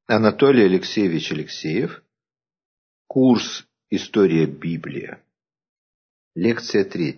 Анатолий Алексеевич Алексеев. Курс «История Библии». Лекция 3.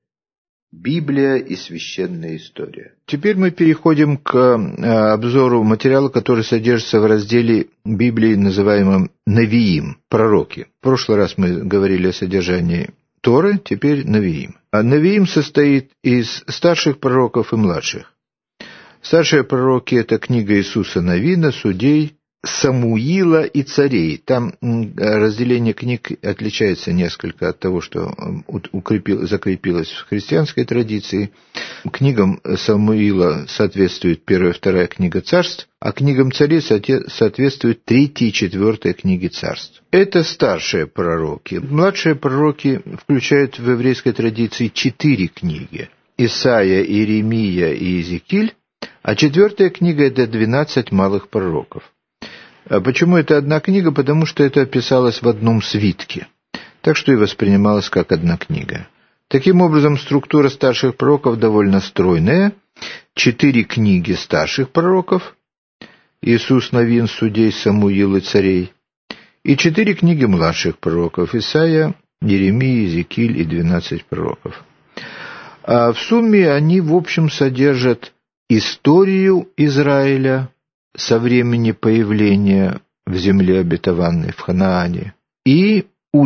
Библия и священная история. Теперь мы переходим к обзору материала, который содержится в разделе Библии, называемом Навиим, пророки. В прошлый раз мы говорили о содержании Торы, теперь Навиим. А Навиим состоит из старших пророков и младших. Старшие пророки – это книга Иисуса Навина, Судей, Самуила и Царей. Там разделение книг отличается несколько от того, что закрепилось в христианской традиции. Книгам Самуила соответствует 1 и 2 книга Царств, а книгам Царей соответствует 3 и 4 книги Царств. Это старшие пророки. Младшие пророки включают в еврейской традиции 4 книги: Исаия, Иеремия и Иезекииль, а 4 книга – это 12 малых пророков. Почему это одна книга? Потому что это описалось в одном свитке, так что и воспринималось как одна книга. Таким образом, структура старших пророков довольно стройная. 4 книги старших пророков: Иисус, Навин, Судей, Самуил и Царей, и 4 книги младших пророков: Исаия, Иеремия, Иезекииль и 12 пророков. А в сумме они, в общем, содержат историю Израиля со времени появления в земле обетованной, в Ханаане, и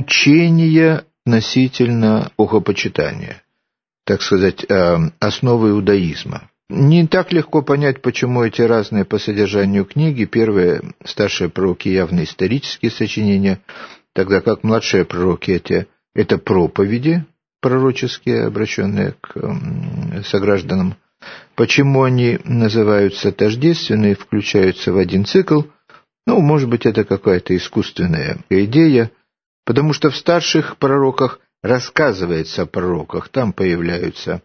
учение относительно богопочитания, так сказать, основы иудаизма. Не так легко понять, почему эти разные по содержанию книги. Первые старшие пророки явно исторические сочинения, тогда как младшие пророки это проповеди пророческие, обращенные к согражданам. Почему они называются тождественные, включаются в один цикл? Может быть, это какая-то искусственная идея, потому что в старших пророках рассказывается о пророках. Там появляются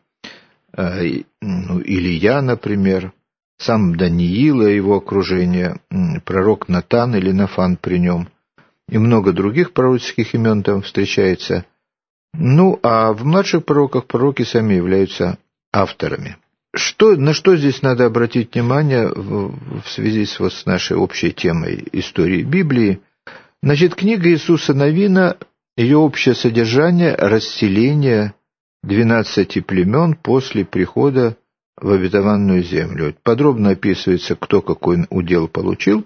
Илия, например, сам Даниил и его окружение, пророк Натан или Нафан при нем, и много других пророческих имен там встречается. А в младших пророках пророки сами являются авторами. На что здесь надо обратить внимание в связи с нашей общей темой истории Библии? Книга Иисуса Навина, ее общее содержание – расселение 12 племен после прихода в обетованную землю. Подробно описывается, кто какой удел получил.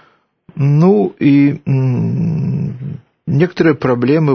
И некоторые проблемы,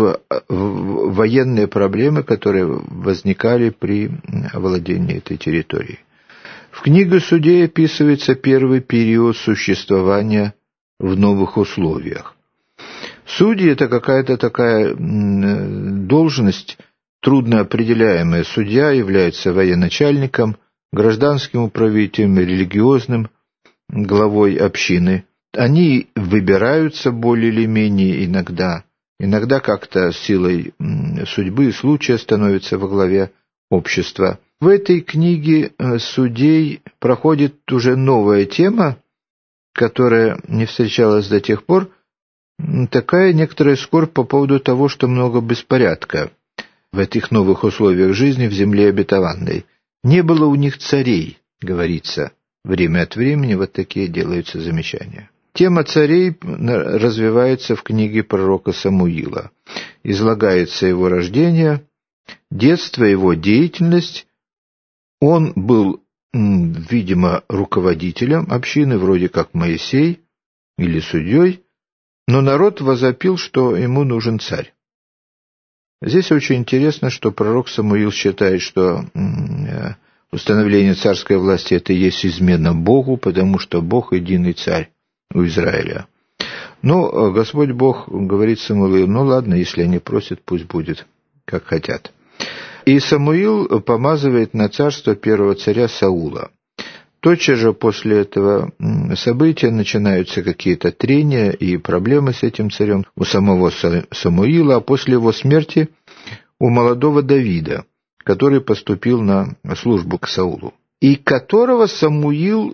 военные проблемы, которые возникали при овладении этой территорией. В книге Судей описывается первый период существования в новых условиях. Судьи – это какая-то такая должность, трудно определяемая. Судья является военачальником, гражданским управителем, религиозным главой общины. Они выбираются более или менее иногда как-то силой судьбы и случая становятся во главе общества. В этой книге Судей проходит уже новая тема, которая не встречалась до тех пор, такая некоторая скорбь по поводу того, что много беспорядка в этих новых условиях жизни в земле обетованной. Не было у них царей, говорится, время от времени вот такие делаются замечания. Тема царей развивается в книге пророка Самуила. Излагается его рождение, детство, его деятельность. Он был, видимо, руководителем общины, вроде как Моисей или судьей, но народ возопил, что ему нужен царь. Здесь очень интересно, что пророк Самуил считает, что установление царской власти – это и есть измена Богу, потому что Бог – единый царь у Израиля. Господь Бог говорит Самуилу: ладно, если они просят, пусть будет, как хотят. И Самуил помазывает на царство первого царя Саула. Тотчас же после этого события начинаются какие-то трения и проблемы с этим царем у самого Самуила, а после его смерти у молодого Давида, который поступил на службу к Саулу, и которого Самуил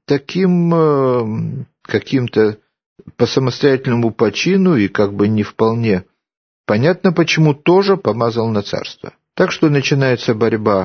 таким каким-то по самостоятельному почину и не вполне понятно почему тоже помазал на царство. Так что начинается борьба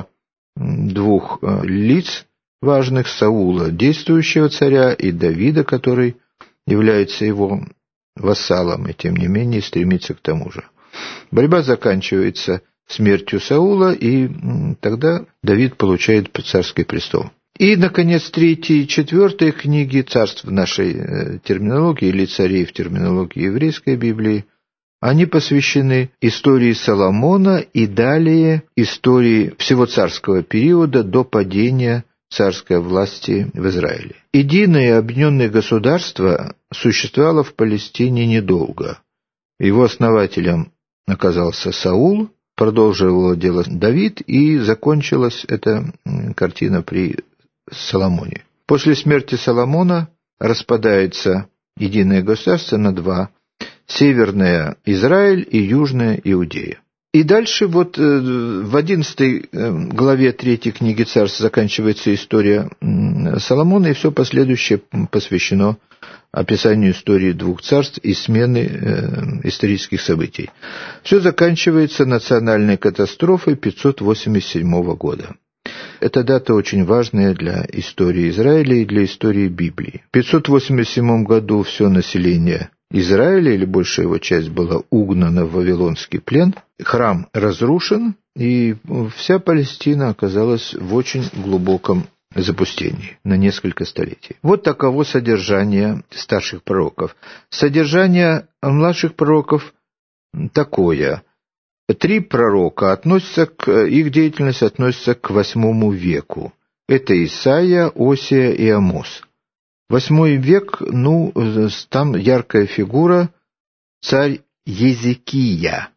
двух лиц важных: Саула, действующего царя, и Давида, который является его вассалом и, тем не менее, стремится к тому же. Борьба заканчивается смертью Саула, и тогда Давид получает царский престол. И, наконец, 3 и 4 книги царств в нашей терминологии, или царей в терминологии еврейской Библии, они посвящены истории Соломона и далее истории всего царского периода до падения царской власти в Израиле. Единое объединенное государство существовало в Палестине недолго. Его основателем оказался Саул, продолжил дело Давид, и закончилась эта картина при Соломоне. После смерти Соломона распадается единое государство на два: Северная Израиль и Южная Иудея. И дальше в 11 главе 3 книги Царств заканчивается история Соломона, и все последующее посвящено описанию истории двух царств и смены исторических событий. Все заканчивается национальной катастрофой 587 года. Эта дата очень важная для истории Израиля и для истории Библии. В 587 году все население Израиля, или большая его часть, была угнана в вавилонский плен, храм разрушен, и вся Палестина оказалась в очень глубоком запустении на несколько столетий. Вот таково содержание старших пророков. Содержание младших пророков такое. 3 пророка их деятельность относится к 8 веку. Это Исаия, Осия и Амос. 8 век, там яркая фигура царь Езекия,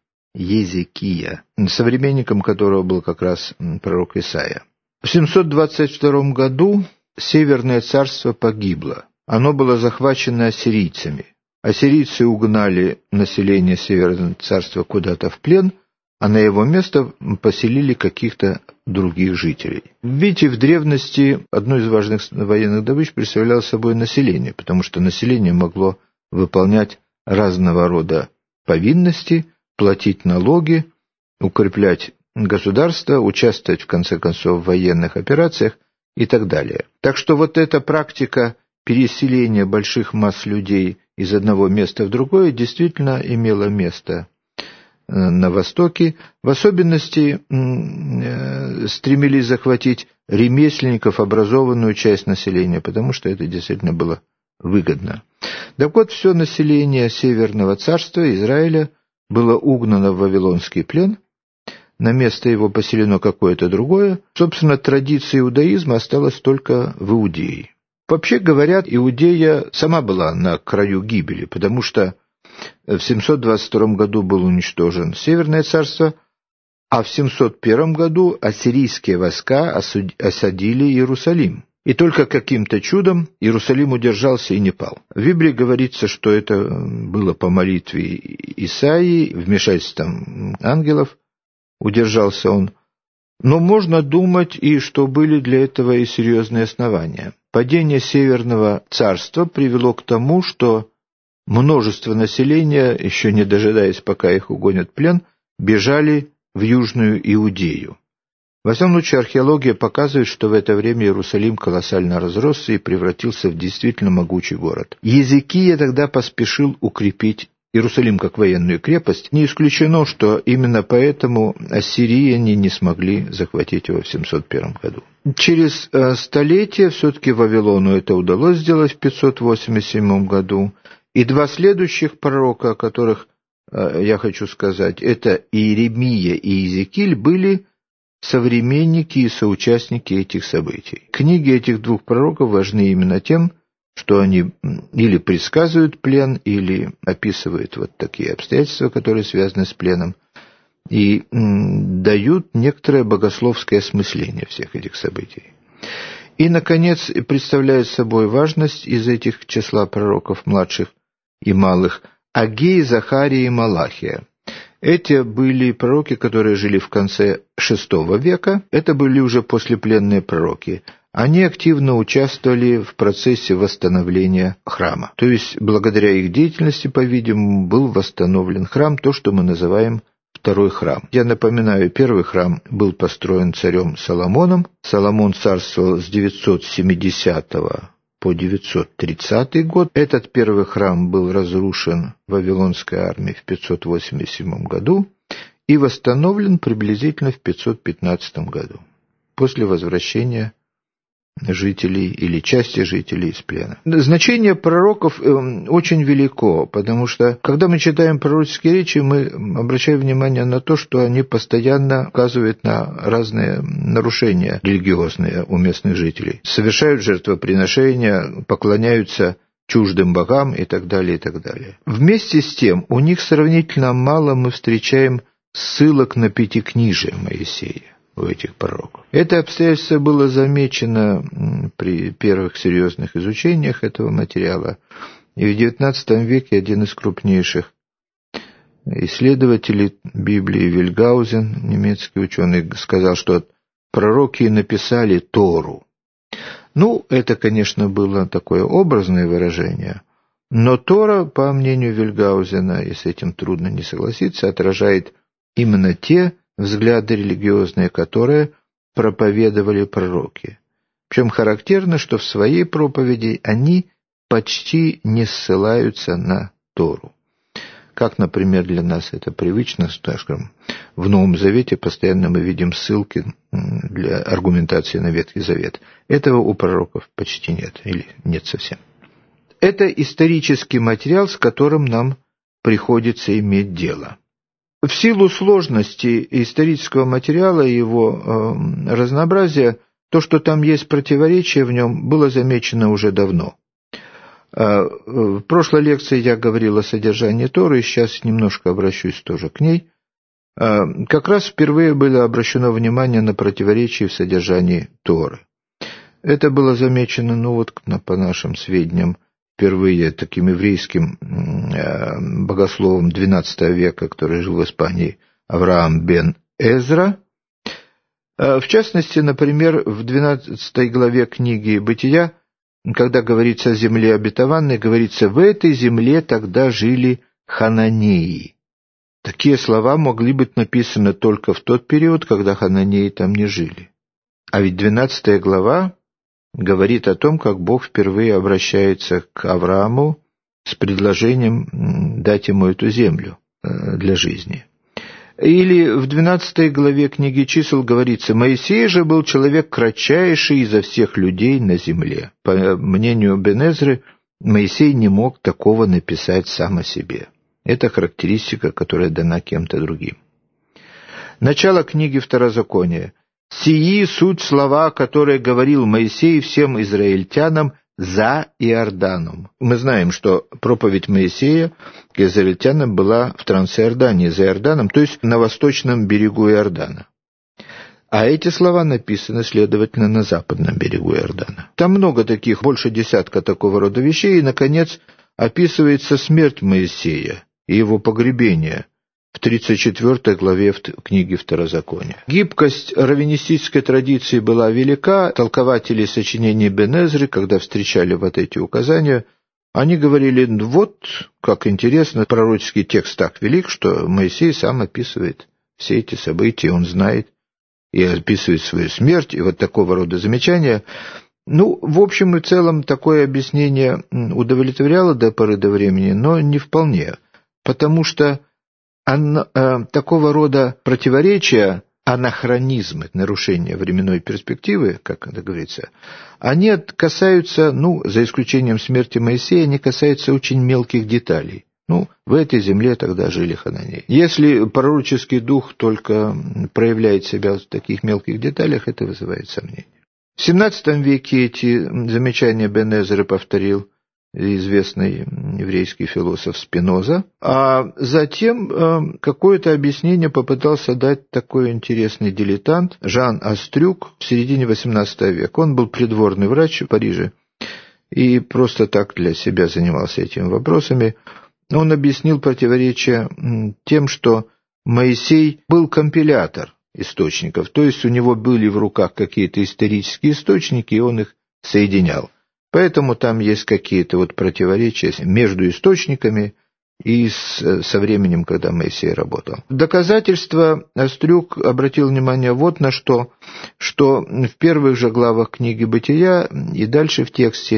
современником которого был как раз пророк Исаия. В 722 году Северное царство погибло. Оно было захвачено ассирийцами. Ассирийцы угнали население Северного царства куда-то в плен, а на его место поселили каких-то других жителей. Видите, в древности одной из важных военных добыч представляло собой население, потому что население могло выполнять разного рода повинности, платить налоги, укреплять государство, участвовать, в конце концов, в военных операциях и так далее. Так что вот эта практика переселения больших масс людей из одного места в другое действительно имела место на Востоке. В особенности стремились захватить ремесленников, образованную часть населения, потому что это действительно было выгодно. Так вот, все население Северного царства Израиля было угнано в вавилонский плен, на место его поселено какое-то другое. Собственно, традиция иудаизма осталась только в Иудее. Вообще говорят, Иудея сама была на краю гибели, потому что в 722 году было уничтожено Северное царство, а в 701 году ассирийские войска осадили Иерусалим. И только каким-то чудом Иерусалим удержался и не пал. В Библии говорится, что это было по молитве Исаии, вмешательством ангелов, удержался он. Но можно думать, и что были для этого и серьезные основания. Падение Северного царства привело к тому, что множество населения, еще не дожидаясь, пока их угонят в плен, бежали в Южную Иудею. Во всяком случае, археология показывает, что в это время Иерусалим колоссально разросся и превратился в действительно могучий город. Езекия тогда поспешил укрепить Иерусалим как военную крепость. Не исключено, что именно поэтому ассирияне не смогли захватить его в 701 году. Через столетие все-таки Вавилону это удалось сделать в 587 году. И 2 следующих пророка, о которых я хочу сказать, это Иеремия и Иезекииль, были современники и соучастники этих событий. Книги этих 2 пророков важны именно тем, что они или предсказывают плен, или описывают вот такие обстоятельства, которые связаны с пленом, и дают некоторое богословское осмысление всех этих событий. И, наконец, представляет собой важность из этих числа пророков младших и малых Агей, Захария и Малахия. Эти были пророки, которые жили в конце VI века, это были уже послепленные пророки. Они активно участвовали в процессе восстановления храма. То есть, благодаря их деятельности, по-видимому, был восстановлен храм, то, что мы называем второй храм. Я напоминаю, первый храм был построен царем Соломоном. Соломон царствовал с 970 по 930 год. Этот первый храм был разрушен Вавилонской армией в 587 году и восстановлен приблизительно в 515 году, после возвращения жителей или части жителей из плена. Значение пророков очень велико, потому что, когда мы читаем пророческие речи, мы обращаем внимание на то, что они постоянно указывают на разные нарушения религиозные у местных жителей. Совершают жертвоприношения, поклоняются чуждым богам и так далее, и так далее. Вместе с тем, у них сравнительно мало мы встречаем ссылок на пятикнижие Моисея у этих пророков. Это обстоятельство было замечено при первых серьезных изучениях этого материала. И в XIX веке один из крупнейших исследователей Библии, Вильгаузен, немецкий ученый, сказал, что пророки написали Тору. Это, конечно, было такое образное выражение, но Тора, по мнению Вильгаузена, и с этим трудно не согласиться, отражает именно те взгляды религиозные, которые проповедовали пророки. Причем характерно, что в своей проповеди они почти не ссылаются на Тору. Как, например, для нас это привычно, скажем, в Новом Завете постоянно мы видим ссылки для аргументации на Ветхий Завет. Этого у пророков почти нет, или нет совсем. Это исторический материал, с которым нам приходится иметь дело. В силу сложности исторического материала и его разнообразия, то, что там есть противоречия в нем, было замечено уже давно. В прошлой лекции я говорил о содержании Торы, и сейчас немножко обращусь тоже к ней. Как раз впервые было обращено внимание на противоречия в содержании Торы. Это было замечено, по нашим сведениям, впервые таким еврейским богословом XII века, который жил в Испании, Авраам бен Эзра. В частности, например, в 12 главе книги «Бытия», когда говорится о земле обетованной, говорится: «В этой земле тогда жили хананеи». Такие слова могли быть написаны только в тот период, когда хананеи там не жили. А ведь 12 глава говорит о том, как Бог впервые обращается к Аврааму с предложением дать ему эту землю для жизни. Или в 12 главе книги «Чисел» говорится: «Моисей же был человек кратчайший изо всех людей на земле». По мнению бен Эзры, Моисей не мог такого написать сам о себе. Это характеристика, которая дана кем-то другим. Начало книги Второзакония. «Сии суть слова, которые говорил Моисей всем израильтянам за Иорданом». Мы знаем, что проповедь Моисея к израильтянам была в Трансиордании, за Иорданом, то есть на восточном берегу Иордана. А эти слова написаны, следовательно, на западном берегу Иордана. Там много таких, больше десятка такого рода вещей, и, наконец, описывается смерть Моисея и его погребение в 34 главе книги Второзакония. Гибкость раввинистической традиции была велика. Толкователи сочинений бен Эзры, когда встречали вот эти указания, они говорили: как интересно, пророческий текст так велик, что Моисей сам описывает все эти события, он знает и описывает свою смерть, и вот такого рода замечания. В общем и целом, такое объяснение удовлетворяло до поры до времени, но не вполне, потому что такого рода противоречия, анахронизмы, нарушения временной перспективы, как это говорится, они касаются, за исключением смерти Моисея, они касаются очень мелких деталей. В этой земле тогда жили хананеи. Если пророческий дух только проявляет себя в таких мелких деталях, это вызывает сомнения. В XVII веке эти замечания бен Эзры повторил известный еврейский философ Спиноза, а затем какое-то объяснение попытался дать такой интересный дилетант Жан Астрюк в середине XVIII века. Он был придворный врач в Париже и просто так для себя занимался этими вопросами. Он объяснил противоречие тем, что Моисей был компилятор источников, то есть у него были в руках какие-то исторические источники, и он их соединял. Поэтому там есть какие-то противоречия между источниками и со временем, когда Моисей работал. В доказательство Астрюк обратил внимание на что в первых же главах книги «Бытия» и дальше в тексте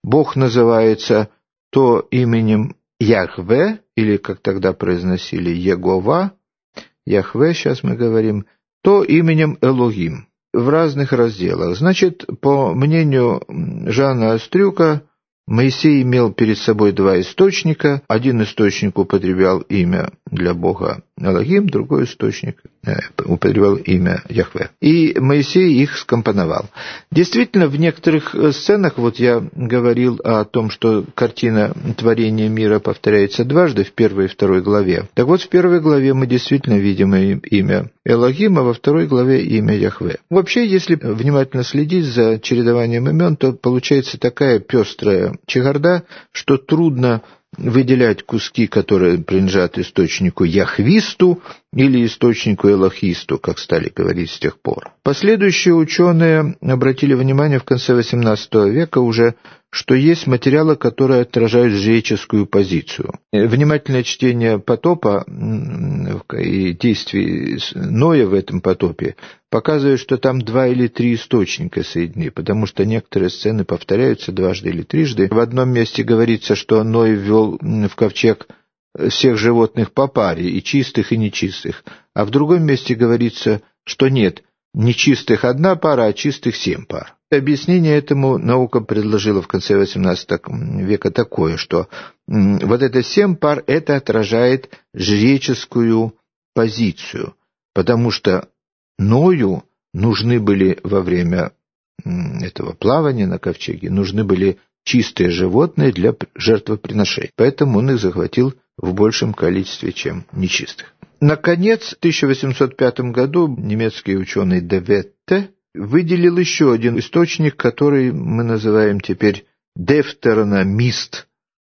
Бог называется то именем Яхве, или, как тогда произносили, Егова, Яхве, сейчас мы говорим, то именем Элогим в разных разделах. Значит, по мнению Жана Острюка, Моисей имел перед собой два источника. Один источник употреблял имя для Бога Элогим, другой источник употреблял имя Яхве. И Моисей их скомпоновал. Действительно, в некоторых сценах, вот я говорил о том, что картина творения мира повторяется дважды в первой и второй главе. Так вот, в первой главе мы действительно видим имя Элогим, а во второй главе имя Яхве. Вообще, если внимательно следить за чередованием имен, то получается такая пестрая чехарда, что трудно выделять куски, которые принадлежат источнику Яхвисту или источнику Элохисту, как стали говорить с тех пор. Последующие ученые обратили внимание в конце XVIII века уже, что есть материалы, которые отражают жреческую позицию. Внимательное чтение потопа и действий Ноя в этом потопе показывает, что там 2 или 3 источника соединены, потому что некоторые сцены повторяются дважды или трижды. В одном месте говорится, что Ной ввел в ковчег всех животных по паре, и чистых, и нечистых. А в другом месте говорится, что нет, нечистых 1 пара, а чистых 7 пар. Объяснение этому наука предложила в конце XVIII века такое, что вот это 7 пар, это отражает жреческую позицию, потому что Ною нужны были во время этого плавания на ковчеге, нужны были чистые животные для жертвоприношений, поэтому он их захватил в большем количестве, чем нечистых. Наконец, в 1805 году немецкий ученый де Ветте выделил еще один источник, который мы называем теперь Дефтерономист.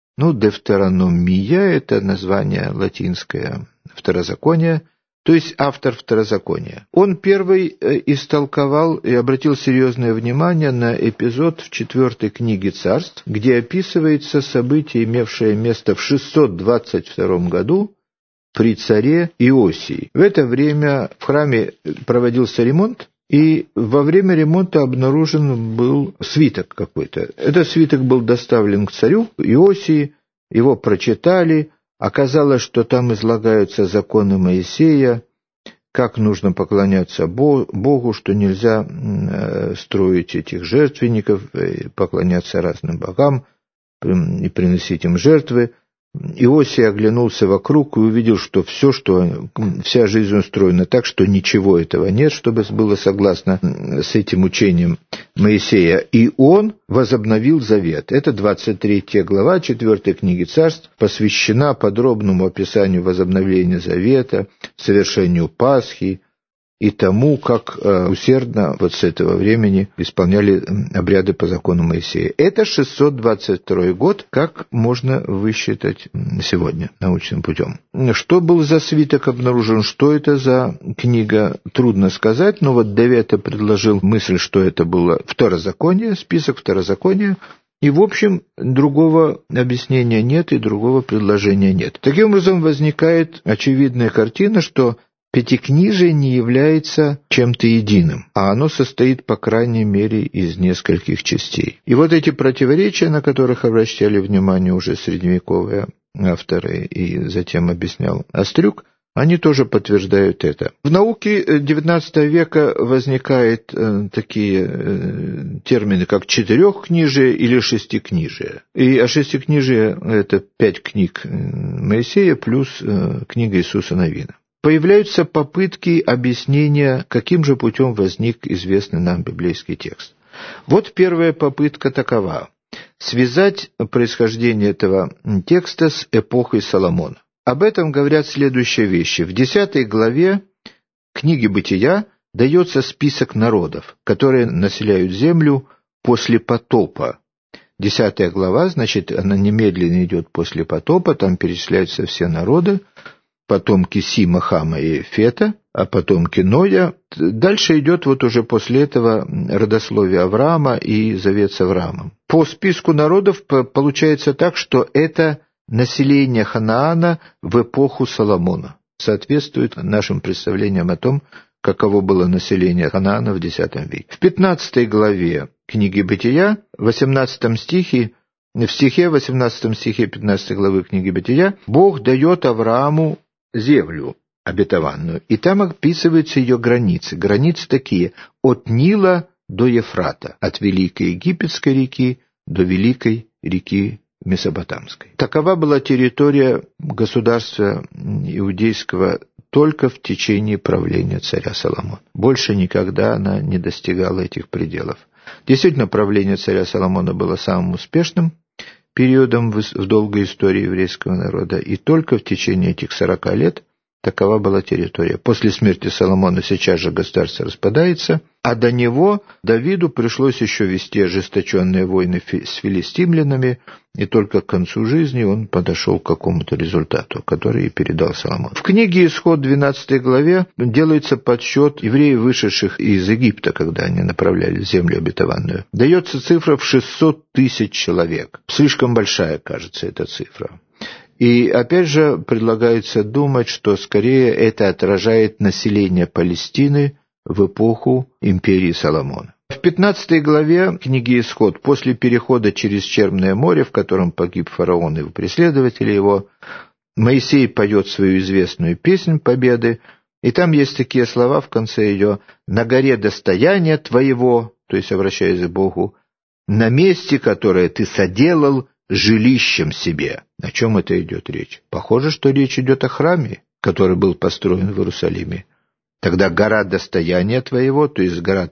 Дефтерономия – это название латинское второзакония, то есть автор второзакония. Он первый истолковал и обратил серьезное внимание на эпизод в 4 книге Царств, где описывается событие, имевшее место в 622 году при царе Иосии. В это время в храме проводился ремонт, и во время ремонта обнаружен был свиток какой-то. Этот свиток был доставлен к царю Иосии, его прочитали. Оказалось, что там излагаются законы Моисея, как нужно поклоняться Богу, что нельзя строить этих жертвенников, поклоняться разным богам и приносить им жертвы. Иосия оглянулся вокруг и увидел, что вся жизнь устроена так, что ничего этого нет, чтобы было согласно с этим учением Моисея. И он возобновил завет. Это 23 глава 4 книги Царств, посвящена подробному описанию возобновления завета, совершению Пасхи и тому, как усердно вот с этого времени исполняли обряды по закону Моисея. Это 622 год, как можно высчитать сегодня научным путем. Что был за свиток обнаружен, что это за книга, трудно сказать, но вот де Ветте предложил мысль, что это было второзаконие, список второзакония, и, в общем, другого объяснения нет и другого предложения нет. Таким образом, возникает очевидная картина, что Пятикнижие не является чем-то единым, а оно состоит, по крайней мере, из нескольких частей. И вот эти противоречия, на которых обращали внимание уже средневековые авторы и затем объяснял Острюк, они тоже подтверждают это. В науке XIX века возникают такие термины, как четырехкнижие или шестикнижие. И шестикнижие – это 5 книг Моисея плюс книга Иисуса Навина. Появляются попытки объяснения, каким же путем возник известный нам библейский текст. Вот первая попытка такова – связать происхождение этого текста с эпохой Соломона. Об этом говорят следующие вещи. В 10 главе книги Бытия дается список народов, которые населяют землю после потопа. 10 глава, значит, она немедленно идет после потопа, там перечисляются все народы, потомки Сима, Хама и Фета, а потомки Ноя. Дальше идет вот уже после этого родословие Авраама и завет с Авраамом. По списку народов получается так, что это население Ханаана в эпоху Соломона. Соответствует нашим представлениям о том, каково было население Ханаана в X веке. В 15 главе книги Бытия, в 18 стихе, в стихе, 18 стихе 15 главы книги Бытия, Бог дает Аврааму землю обетованную, и там описываются ее границы. Границы такие: от Нила до Ефрата, от Великой Египетской реки до Великой реки Месопотамской. Такова была территория государства иудейского только в течение правления царя Соломона. Больше никогда она не достигала этих пределов. Действительно, правление царя Соломона было самым успешным периодом в долгой истории еврейского народа, и только в течение этих 40 лет такова была территория. После смерти Соломона сейчас же государство распадается, а до него Давиду пришлось еще вести ожесточенные войны с филистимлянами, и только к концу жизни он подошел к какому-то результату, который и передал Соломон. В книге «Исход» 12 главе делается подсчет евреев, вышедших из Египта, когда они направлялись в землю обетованную. Дается цифра в 600 тысяч человек. Слишком большая, кажется, эта цифра. И опять же предлагается думать, что скорее это отражает население Палестины в эпоху империи Соломона. В 15 главе книги «Исход», после перехода через Черное море, в котором погиб фараон и преследователи его, Моисей поет свою известную песнь победы, и там есть такие слова в конце ее: «На горе достояния твоего», то есть обращаясь к Богу, «на месте, которое ты соделал жилищем себе». О чем это идет речь? Похоже, что речь идет о храме, который был построен в Иерусалиме. Тогда гора достояния твоего, то есть гора,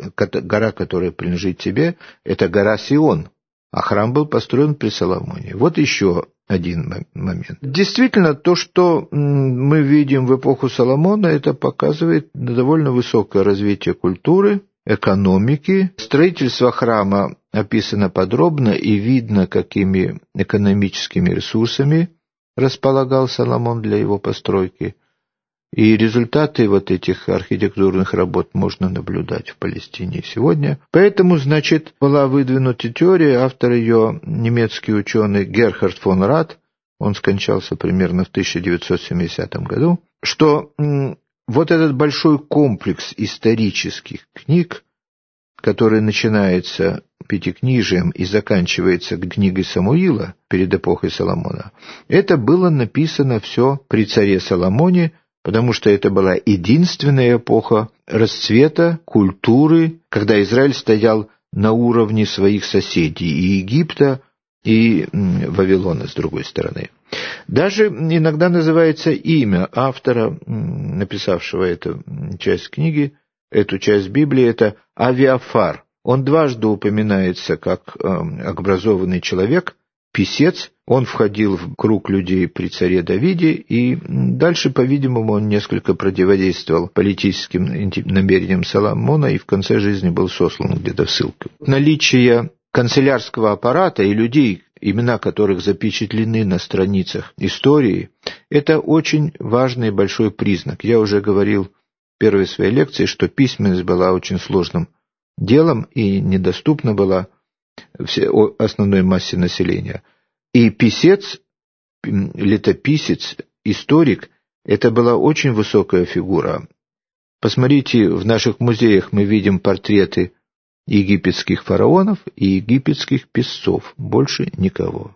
которая принадлежит тебе, это гора Сион, а храм был построен при Соломоне. Вот еще один момент. Действительно, то, что мы видим в эпоху Соломона, это показывает довольно высокое развитие культуры, экономики. Строительство храма описано подробно, и видно, какими экономическими ресурсами располагал Соломон для его постройки. И результаты вот этих архитектурных работ можно наблюдать в Палестине сегодня. Поэтому, значит, была выдвинута теория, автор ее немецкий ученый Герхард фон Рад, он скончался примерно в 1970 году, что вот этот большой комплекс исторических книг, который начинается Пятикнижием и заканчивается книгой Самуила перед эпохой Соломона, это было написано все при царе Соломоне, потому что это была единственная эпоха расцвета культуры, когда Израиль стоял на уровне своих соседей, и Египта, и Вавилона с другой стороны. Даже иногда называется имя автора, написавшего эту часть книги, эту часть Библии, это Авиафар. Он дважды упоминается как образованный человек, писец. Он входил в круг людей при царе Давиде, и дальше, по-видимому, он несколько противодействовал политическим намерениям Соломона и в конце жизни был сослан где-то в ссылку. Наличие канцелярского аппарата и людей, имена которых запечатлены на страницах истории, это очень важный и большой признак. Я уже говорил в первой своей лекции, что письменность была очень сложным делом и недоступна была основной массе населения. И писец, летописец, историк – это была очень высокая фигура. Посмотрите, в наших музеях мы видим портреты египетских фараонов и египетских писцов, больше никого.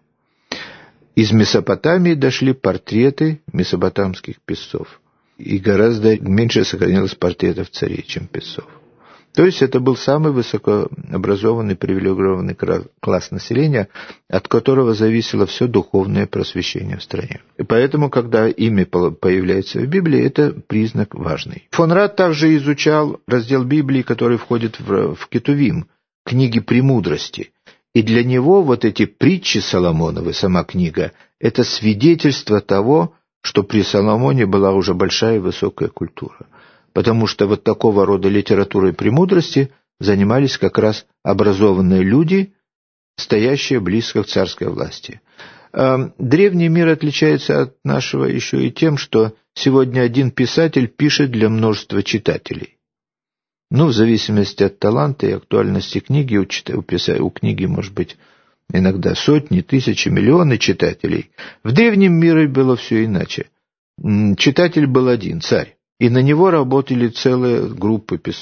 Из Месопотамии дошли портреты месопотамских писцов, и гораздо меньше сохранилось портретов царей, чем писцов. То есть это был самый высокообразованный, привилегированный класс населения, от которого зависело все духовное просвещение в стране. И поэтому, когда имя появляется в Библии, это признак важный. Фон Рад также изучал раздел Библии, который входит в Кетувим, книги премудрости. И для него вот эти притчи Соломоновы, сама книга, это свидетельство того, что при Соломоне была уже большая и высокая культура. Потому что вот такого рода литературой премудрости занимались как раз образованные люди, стоящие близко к царской власти. Древний мир отличается от нашего еще и тем, что сегодня один писатель пишет для множества читателей. В зависимости от таланта и актуальности книги, у книги может быть иногда сотни, тысячи, миллионы читателей. В древнем мире было все иначе. Читатель был один, царь. И на него работали целые группы писцов.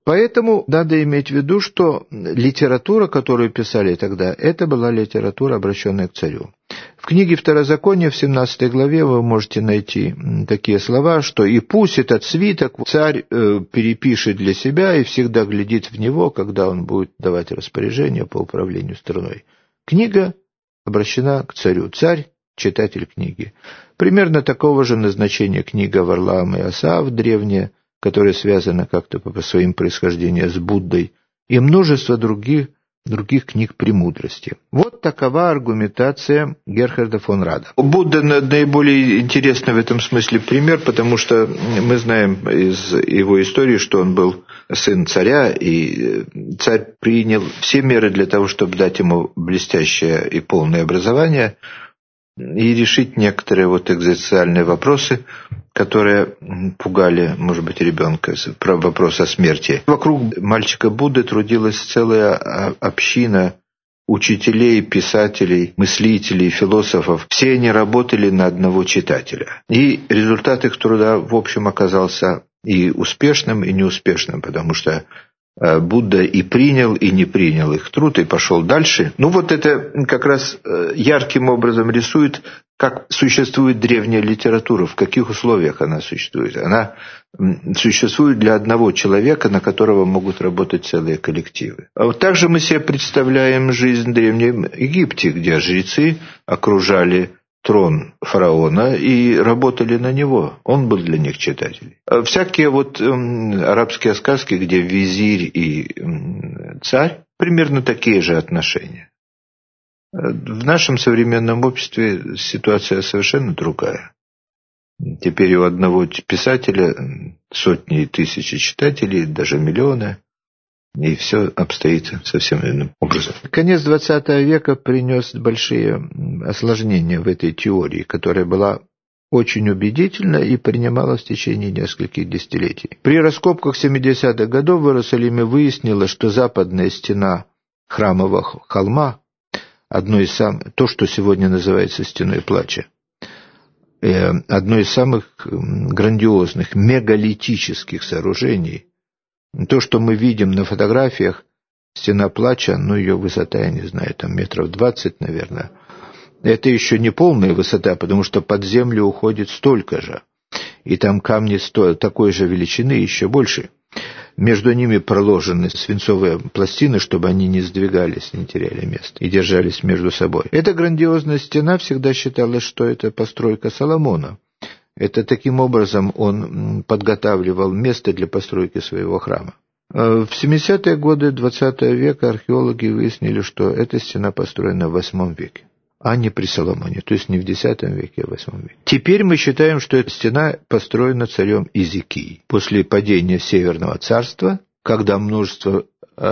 Поэтому надо иметь в виду, что литература, которую писали тогда, это была литература, обращенная к царю. В книге Второзакония в 17 главе вы можете найти такие слова, что «И пусть этот свиток царь перепишет для себя и всегда глядит в него, когда он будет давать распоряжение по управлению страной». Книга обращена к царю. Царь – читатель книги. Примерно такого же назначения книга Варлаама и Асаав древняя, которая связана как-то по своим происхождению с Буддой, и множество других книг премудрости. Вот такова аргументация Герхарда фон Рада. Будда наиболее интересный в этом смысле пример, потому что мы знаем из его истории, что он был сын царя, и царь принял все меры для того, чтобы дать ему блестящее и полное образование и решить некоторые экзистенциальные вопросы, которые пугали, может быть, ребенка, про вопрос о смерти. Вокруг мальчика Будды трудилась целая община учителей, писателей, мыслителей, философов. Все они работали на одного читателя. И результат их труда, в общем, оказался и успешным, и неуспешным, потому что Будда и принял, и не принял их труд, и пошел дальше. Это как раз ярким образом рисует, как существует древняя литература, в каких условиях она существует. Она существует для одного человека, на которого могут работать целые коллективы. Также мы себе представляем жизнь в Древнем Египте, где жрецы окружали трон фараона и работали на него. Он был для них читателем. Всякие арабские сказки, где визирь и царь, примерно такие же отношения. В нашем современном обществе ситуация совершенно другая. Теперь у одного писателя сотни и тысячи читателей, даже миллионы, и все обстоит совсем иным образом. Конец XX века принес большие осложнения в этой теории, которая была очень убедительна и принималась в течение нескольких десятилетий. При раскопках 70-х годов в Иерусалиме выяснилось, что западная стена храмового холма, то, что сегодня называется стеной плача, одно из самых грандиозных мегалитических сооружений. То, что мы видим на фотографиях, стена плача, ее высота, я не знаю, метров 20, наверное. Это еще не полная высота, потому что под землю уходит столько же. И там камни такой же величины, еще больше. Между ними проложены свинцовые пластины, чтобы они не сдвигались, не теряли место и держались между собой. Эта грандиозная стена всегда считалась, что это постройка Соломона. Это таким образом он подготавливал место для постройки своего храма. В 70-е годы XX века археологи выяснили, что эта стена построена в VIII веке, а не при Соломоне, то есть не в X веке, а в VIII веке. Теперь мы считаем, что эта стена построена царем Иезекией. После падения Северного царства, когда множество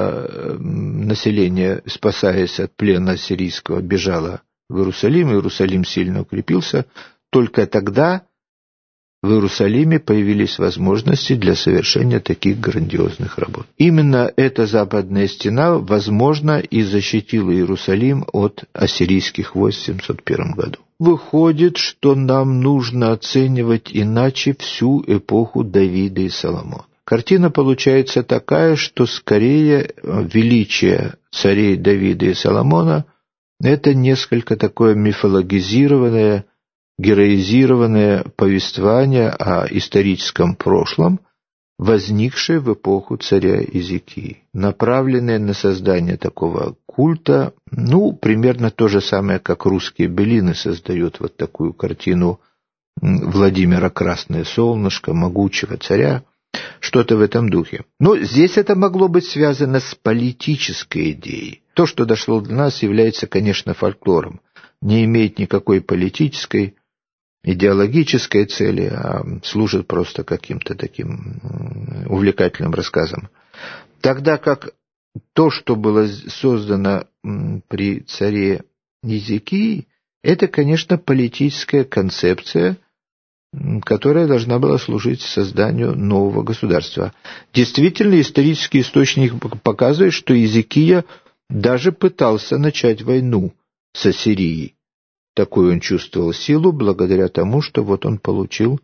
населения, спасаясь от плена ассирийского, бежало в Иерусалим, Иерусалим сильно укрепился, только тогда в Иерусалиме появились возможности для совершения таких грандиозных работ. Именно эта западная стена, возможно, и защитила Иерусалим от ассирийских войск в 701 году. Выходит, что нам нужно оценивать иначе всю эпоху Давида и Соломона. Картина получается такая, что скорее величие царей Давида и Соломона – это несколько такое мифологизированное, героизированное повествование о историческом прошлом, возникшее в эпоху царя Иезекии, направленное на создание такого культа, примерно то же самое, как русские белины создают такую картину Владимира Красное Солнышко, могучего царя, что-то в этом духе. Но здесь это могло быть связано с политической идеей. То, что дошло до нас, является, конечно, фольклором, не имеет никакой политической, идеологической цели, а служит просто каким-то таким увлекательным рассказом. Тогда как то, что было создано при царе Иезекии, это, конечно, политическая концепция, которая должна была служить созданию нового государства. Действительно, исторический источник показывает, что Иезекия даже пытался начать войну с Ассирией. Такую он чувствовал силу благодаря тому, что он получил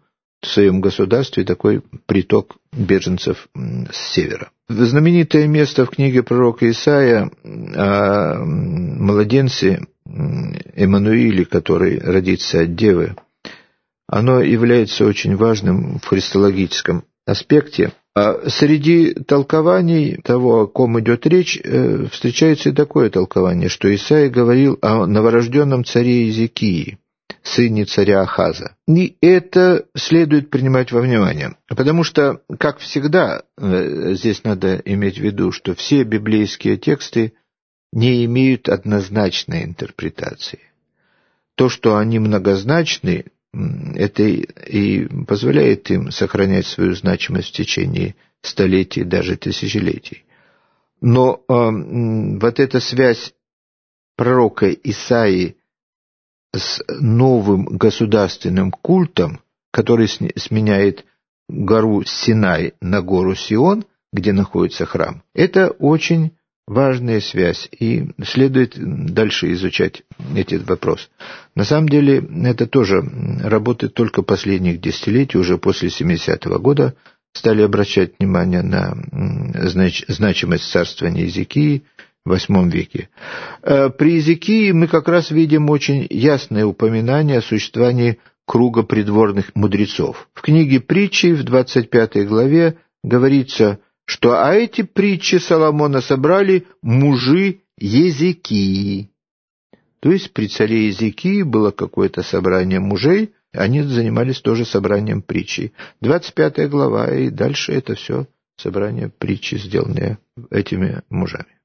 в своем государстве такой приток беженцев с севера. Знаменитое место в книге пророка Исаия о младенце Эммануиле, который родится от девы, оно является очень важным в христологическом аспекте. Среди толкований того, о ком идет речь, встречается и такое толкование, что Исаия говорил о новорожденном царе Иезекии, сыне царя Ахаза. И это следует принимать во внимание, потому что, как всегда, здесь надо иметь в виду, что все библейские тексты не имеют однозначной интерпретации. То, что они многозначны, это и позволяет им сохранять свою значимость в течение столетий, даже тысячелетий. Но вот эта связь пророка Исаии с новым государственным культом, который сменяет гору Синай на гору Сион, где находится храм, это очень важная связь, и следует дальше изучать этот вопрос. На самом деле, это тоже работает только последних десятилетий, уже после 70-го года стали обращать внимание на значимость царствования Иезекии в VIII веке. При Иезекии мы как раз видим очень ясное упоминание о существовании круга придворных мудрецов. В книге «Притчи» в 25 главе говорится, что эти притчи Соломона собрали мужи Иезекии. То есть при царе Иезекии было какое-то собрание мужей, они занимались тоже собранием притчей. 25 глава, и дальше это все собрание притчи, сделанное этими мужами.